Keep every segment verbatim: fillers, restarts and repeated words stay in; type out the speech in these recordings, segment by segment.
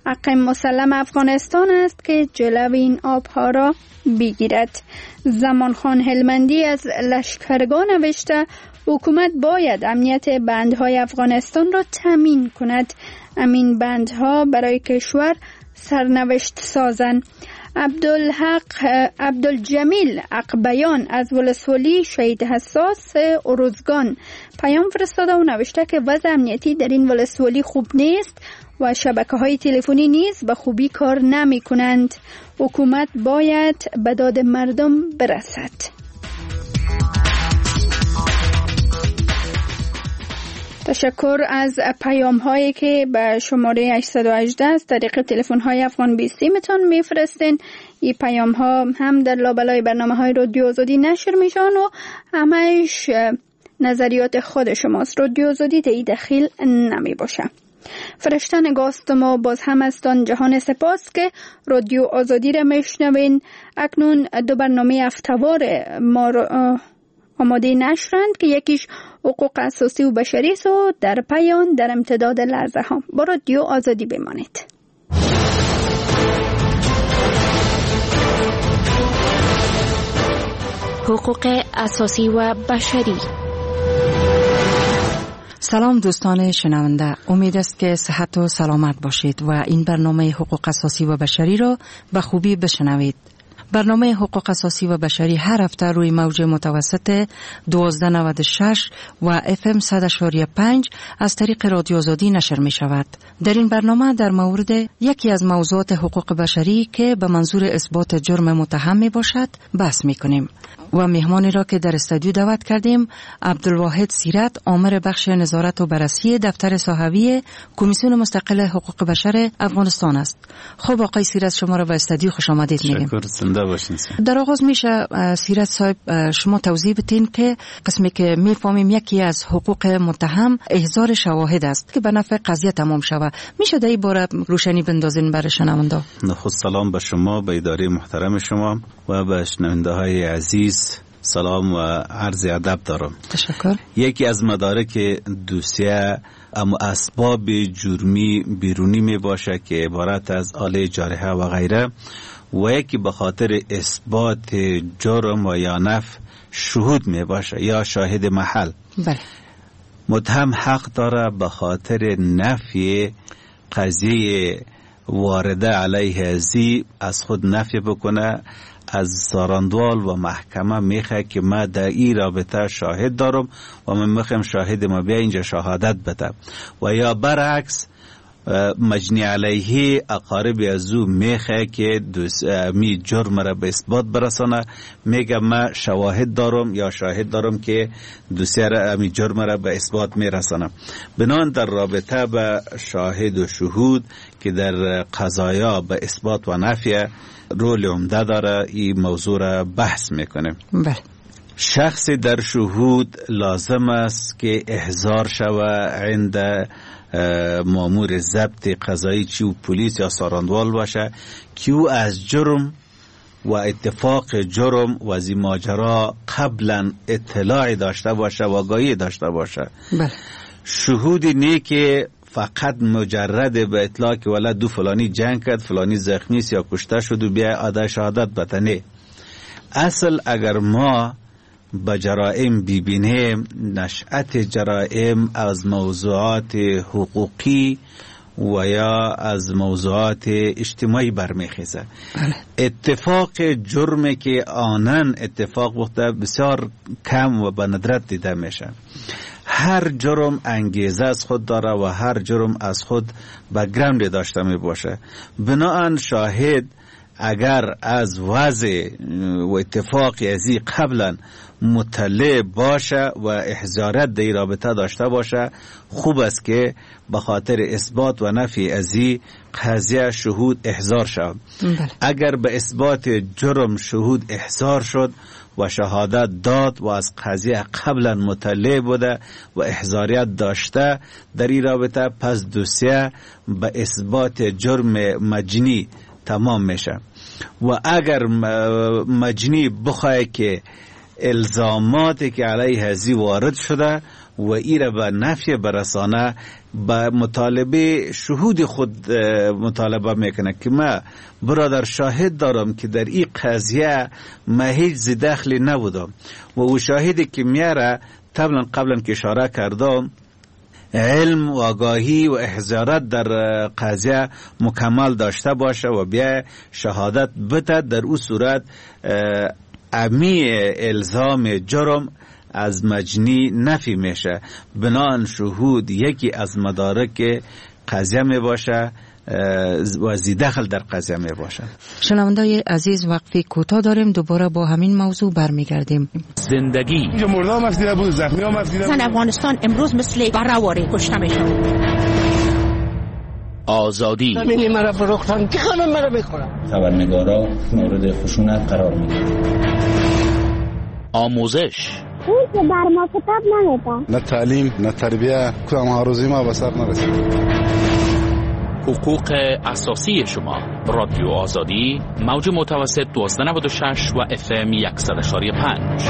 حق مسلم افغانستان است که جلو این آبها را بگیرد. زمانخان هلمندی از لشکرگاه نوشته حکومت باید امنیت بندهای افغانستان را تامین کند. امین بندها برای کشور سرنوشت سازند. عبدالحق عبدالجمیل عقبیان از ولسوالی شهید حساس ارزگان پیام فرستاده و نوشته که وضع امنیتی در این ولسوالی خوب نیست و شبکه‌های تلفنی نیز به خوبی کار نمی کنند. حکومت باید به داد مردم برسد. تشکر از پیام هایی که به شماره هشتصد و هجده از طریق تلفن های افغان بیستی متان میفرستین. این پیام ها هم در لابلای برنامه های رادیو آزادی نشر میشن و همش نظریات خود شماست. رادیو آزادی در دخیل نمی باشه. فرشته نگاست ما باز هم استان جهان سپاس که رادیو آزادی را میشنوین. اکنون دو برنامه هفته‌وار ما آماده نشرند که یکیش حقوق اساسی و بشری است و در پایان در امتداد لحظه ها. با رادیو آزادی بمانید. حقوق اساسی و بشری. سلام دوستان شنونده، امید است که صحت و سلامت باشید و این برنامه حقوق اساسی و بشری را به خوبی بشنوید. برنامه حقوق اساسی و بشری هر هفته روی موج متوسط دوازده نود و شش و اف ام صد و پنج از طریق رادیو آزادی نشر می شود. در این برنامه در مورد یکی از موضوعات حقوق بشری که به منظور اثبات جرم متهم می باشد بحث می کنیم و مهمانی را که در استودیو دعوت کردیم عبدالواحد سیرت، آمر بخش نظارت و بررسی دفتر صحوی کمیسیون مستقل حقوق بشر افغانستان است. خب آقای سیرت، شما را به استودیو خوش آمدید میگیم. شکر، زنده باشین. در آغاز میشه سیرت صاحب شما توضیح بدین که قسمی که میفهمیم یکی از حقوق متهم احضار شواهد است که به نفع قضیه تمام شود. میشه در این باره روشنی بندازین برای شنونده؟ خود سلام به شما، به اداره محترم شما و به شنونده های عزیز سلام و عرض ادب دارم. تشکر. یکی از مدارک دوسیه اما اسباب جرمی بیرونی می باشه که عبارت از آله جارحه و غیره و یکی به خاطر اثبات جرم و یا نفی شهود می باشه یا شاهد محل. بله. متهم حق داره به خاطر نفی قضیه وارده علیه ازی از خود نفی بکنه، از زاراندوال و محکمه میخواه که ما در این رابطه شاهد دارم و من میخوام شاهد ما بیا اینجا شهادت بده، و یا برعکس مجنی علیه اقارب از او میخواه که می جرم را به اثبات برسانه، میگه ما شواهد دارم یا شاهد دارم که دوسیه را می جرم را به اثبات میرسانه. بنان در رابطه به شاهد و شهود که در قضایا به اثبات و نفی رول عمده داره، این موضوع را بحث میکنه. بله. شخص در شهود لازم است که احضار شوه عند مامور ضبط قضایی، چی و پلیس یا ساراندوال باشه، که او از جرم و اتفاق جرم و زی ماجرا قبلا اطلاعی داشته باشه و آگاهی داشته باشه. بله. شهودی نه که فقط مجرد به اطلاع که ولی دو فلانی جنگ کرد، فلانی زخمی است یا کشته شد و بیا ادا شهادت بتنه. اصل اگر ما به جرائم ببینیم، نشأت جرائم از موضوعات حقوقی و یا از موضوعات اجتماعی برمیخیزه. اتفاق جرمی که آنن اتفاق بوده بسیار کم و به ندرت دیده میشه. هر جرم انگیزه از خود داره و هر جرم از خود بک‌گراند داشته می باشه. بناهن شاهد اگر از وضع و اتفاقی ازی قبلا مطلع باشه و احضارت در رابطه داشته باشه، خوب است که به خاطر اثبات و نفی ازی قضیه شهود احضار شد. اگر به اثبات جرم شهود احضار شد و شهادت داد و از قضیه قبلا مطلع بوده و احضاریت داشته در این رابطه، پس دوسیه به اثبات جرم مجنی تمام میشه. و اگر مجنی بخواه که الزاماتی که علیه ازی وارد شده و ایره به نفی برسانه، با مطالبه شهود خود مطالبه میکنه که ما برادر شاهد دارم که در این قضیه ما هیچ دخلی نبودم و او شاهدی که میاره طبعا قبلا که اشاره کردم علم و آگاهی و احضارات در قضیه مکمل داشته باشه و بیا شهادت بده، در او صورت امی الزام جرم از مجنی نفی میشه. بنان شهود یکی از مدارک قضیه می باشه و زیدخل در قضیه می باشه. شنوندای عزیز وقفی کوتاه داریم، دوباره با همین موضوع برمیگردیم. زندگی اینجا مرده هم افدیده بود، زخمی هم افدیده بود. زن افغانستان امروز مثل برآواره کشته میشن. آزادی همینی مرا فروختن که خانم مرا بخورم. خبرنگارا مورد خشونت قرار میگیرن. آموزش اون که بر ما کتاب نمیدن، نه تعلیم نه تربیه، کدام هاروزی ما به سر نرسید. حقوق اساسی شما. رادیو آزادی، موج متوسط دوازده نود و شش و اف ام صد و پنج.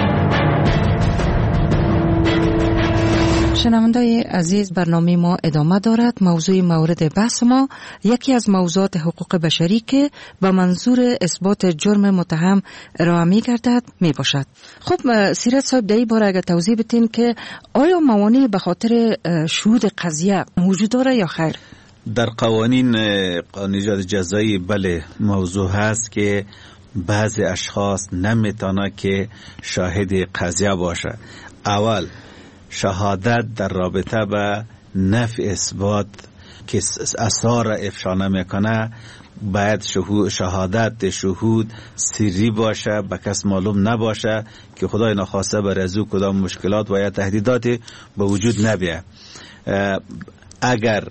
شنوندای عزیز، برنامه ما ادامه دارد. موضوع مورد بحث ما یکی از موضوعات حقوق بشری که به منظور اثبات جرم متهم ارائه می گردد می باشد. خب سیرت صاحب، در این باره اگر توضیح بدین که آیا موانع به خاطر شهود قضیه وجود داره یا خیر؟ در قوانین قانون ایجاد جزایی بله موضوع هست که بعضی اشخاص نمیتونه که شاهد قضیه باشه. اول شهادت در رابطه با نفی اثبات که اسرار افشا نمیکنه، باید شهادت شهود سری باشه، به کس معلوم نباشه که خدای نخواسته بر از او کدام مشکلات و یا تهدیداتی به وجود نبیه. اگر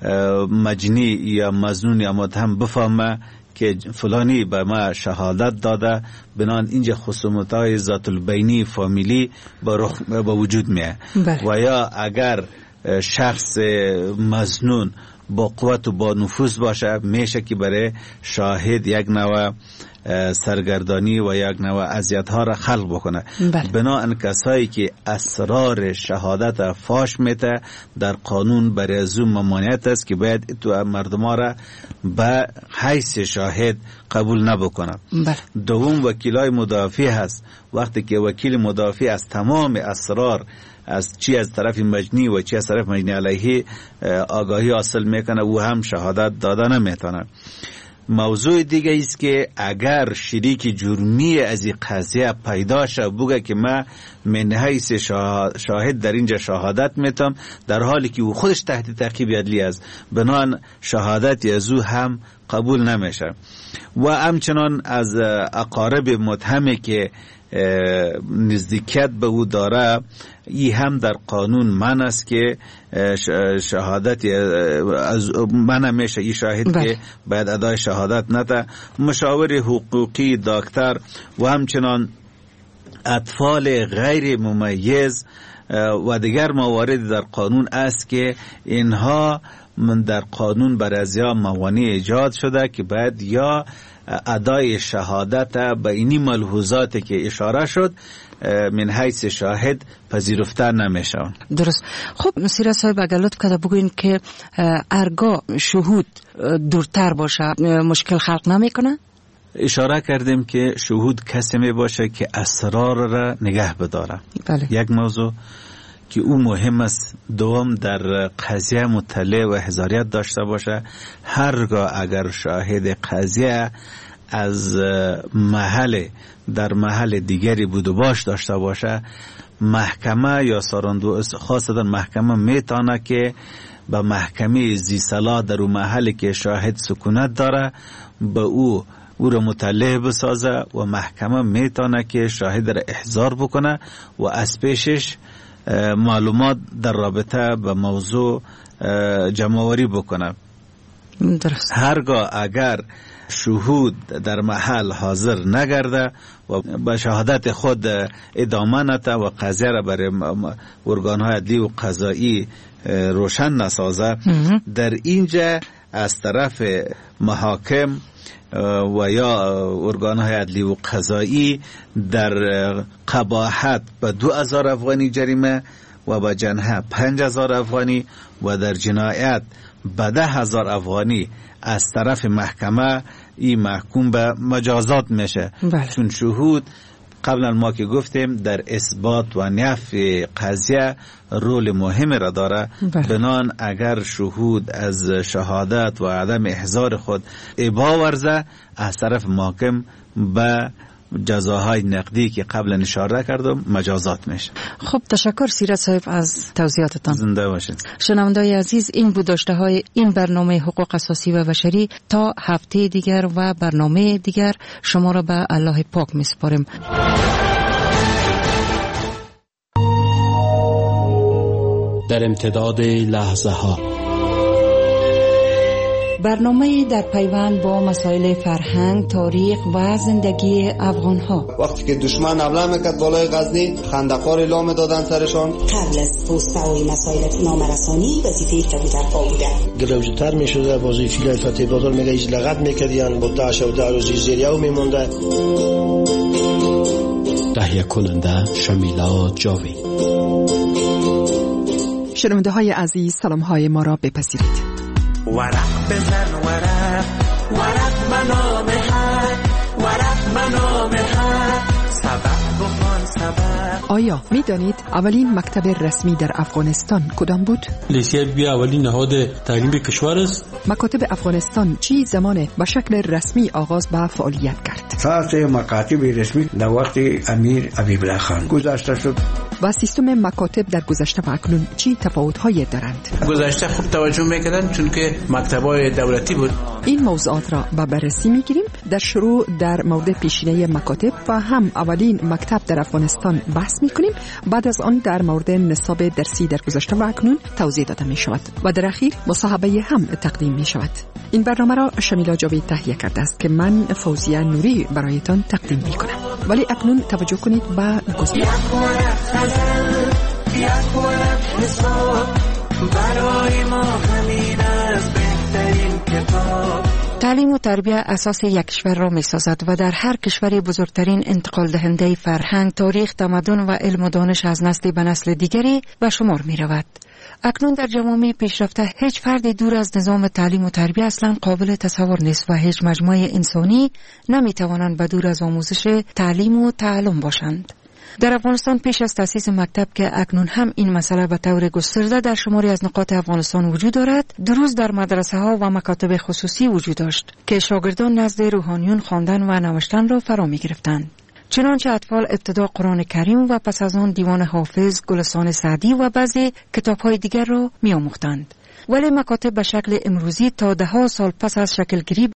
مجنی یا مظنون یا متهم بفهمه که فلانی به ما شهادت داده، بنان اینجا خصومت‌های ذات البینی فامیلی به وجود میه. و یا اگر شخص مظنون با قوت و با نفوذ باشه، میشه که برای شاهد یک نوع سرگردانی و یک نوع اذیت‌ها را خلق بکنه. بنابراین کسایی که اسرار شهادت فاش میته در قانون برای از اون ممانعت است که باید تو مردم را به حیث شاهد قبول نبکنه. دوم وکیلای مدافع هست. وقتی که وکیل مدافع از تمام اسرار از چی از طرف مجنی و چی از طرف مجنی علیه آگاهی حاصل میکنه، او هم شهادت داده نمیتونه. موضوع دیگه است که اگر شریک جرمی از این قضیه پیدا شه بگه که من من حیث شاهد در اینجا شهادت میتم، در حالی که او خودش تحت تعقیب عدلی است، بنان شهادت از او هم قبول نمیشه. و همچنان از اقارب متهمی که نزدیکیت به او داره، ای هم در قانون من است که شهادت از من میشه ای شاهد بله. که باید ادای شهادت نده. مشاور حقوقی، دکتر و همچنان اطفال غیر ممیز و دیگر موارد در قانون است که اینها من در قانون بر ازیا موانع ایجاد شده که باید یا ادای شهادت به اینی ملحوظاتی که اشاره شد من حیث شاهد پذیرفته نمیشه. درست. خب سیرت صاحب اگر لطف کرده بگوین که ارگاه شهود دورتر باشه مشکل خلق نمیکنه؟ اشاره کردیم که شهود کسی می باشه که اسرار را نگه بداره. بله. یک موضوع که او مهم است. دوم در قضیه مطلع و حضاریت داشته باشه. هرگاه اگر شاهد قضیه از محل در محل دیگری بود و باش داشته باشه، محکمه یا ساراندو خاصتا محکمه میتونه که به محکمه زی صلاح در اون محلی که شاهد سکونت داره به او او را مطلع بسازه و محکمه میتونه که شاهد را احضار بکنه و از پیشش معلومات در رابطه به موضوع جمع‌آوری بکنه. درست. هرگاه اگر شهود در محل حاضر نگرده و به شهادت خود ادامه نده و قضیه را برای ارگان‌های عدلی و قضایی روشن نسازه، در اینجا از طرف محاکم و یا ارگان‌های عدلی و قضایی در قباحت به دو هزار افغانی جریمه و به جنحه پنج هزار افغانی و در جنایت به ده هزار افغانی از طرف محکمه این محکوم به مجازات میشه. بله. چون شهود قبلا ما که گفتیم در اثبات و نفی قضیه رول مهم را داره. بله. بنان اگر شهود از شهادت و عدم احضار خود ابا ورزه از طرف محکم به جزاهای نقدی که قبلا اشاره کردم مجازات میشه. خب تشکر سیرت صاحب از توضیحاتتان. زنده باشید. شنوندای عزیز، این بود داشته های این برنامه حقوق اساسی و بشری. تا هفته دیگر و برنامه دیگر شما را به الله پاک میسپاریم. در امتداد لحظه ها برنامه در پیوند با مسائل فرهنگ، تاریخ و زندگی افغان ها. وقتی که دشمن حمله میکرد بالای غزنی، خندقار اعلام دادن سرشان. قبل از توسعه مسائل نامرسانی وظیفه کبوتر پا بوده. گلوجتر میشده، وظیفه فتح بازار میگه ایج لغت میکردین، با داعش و داروزی زیریو میمونده. تهیه کننده شمیلا جاوی. شنونده های عزیز، سلام های ما را بپذیرید. ورق بزن ورق ورق منامه حق ورق منامه حق سبق بخوان سبق. آیا می دانید اولین مکتب رسمی در افغانستان کدام بود؟ لیسه بیا اولین نهاد تعلیم کشور است. مکاتب افغانستان چی زمان به شکل رسمی آغاز به فعالیت کرد؟ ساعت مکاتب رسمی در وقت امیر حبیب الله خان گذاشته شد. و سیستم مکاتب در گذشته و اکنون چی تفاوت‌های دارند؟ گذشته خوب توجه می‌کردند چون که مکتب‌های دولتی بود. این موضوعات را به بررسی می‌گیریم. در شروع در مورد پیشینه مکاتب و هم اولین مکتب در افغانستان بحث می‌کنیم. بعد از آن در مورد نصاب درسی در گذشته و اکنون توضیح داده می‌شود و در اخیر مصاحبه هم تقدیم می‌شود. این برنامه را شمیلا جاوی تهیه کرده است که من فوزیه نوری برایتان تقدیم می‌کنم. ولی اکنون توجه کنید به گزارش. یک ورق حساب برای ما همین از بهترین کتاب. تعلیم و تربیت اساس یک کشور را می سازد و در هر کشوری بزرگترین انتقال دهنده فرهنگ، تاریخ، تمدن و علم و دانش از نسل به نسل دیگری به شمار می رود. اکنون در جوامع پیشرفته هیچ فرد دور از نظام تعلیم و تربیت اصلا قابل تصور نیست و هیچ مجموعه انسانی نمی توانند به دور از آموزش تعلیم و تعلم باشند. در افغانستان پیش از تأسیس مکتب که اکنون هم این مسئله به طور گسترده در شماری از نقاط افغانستان وجود دارد، دروس در مدرسه ها و مکاتب خصوصی وجود داشت که شاگردان نزد روحانیون خواندن و نوشتن را فرا می گرفتند. چنانچه اطفال ابتدا قرآن کریم و پس از آن دیوان حافظ، گلستان سعدی و بعضی کتاب‌های دیگر را می آموختند. ولی مکاتب به شکل امروزی تا ده ها سال پس از شکلگیری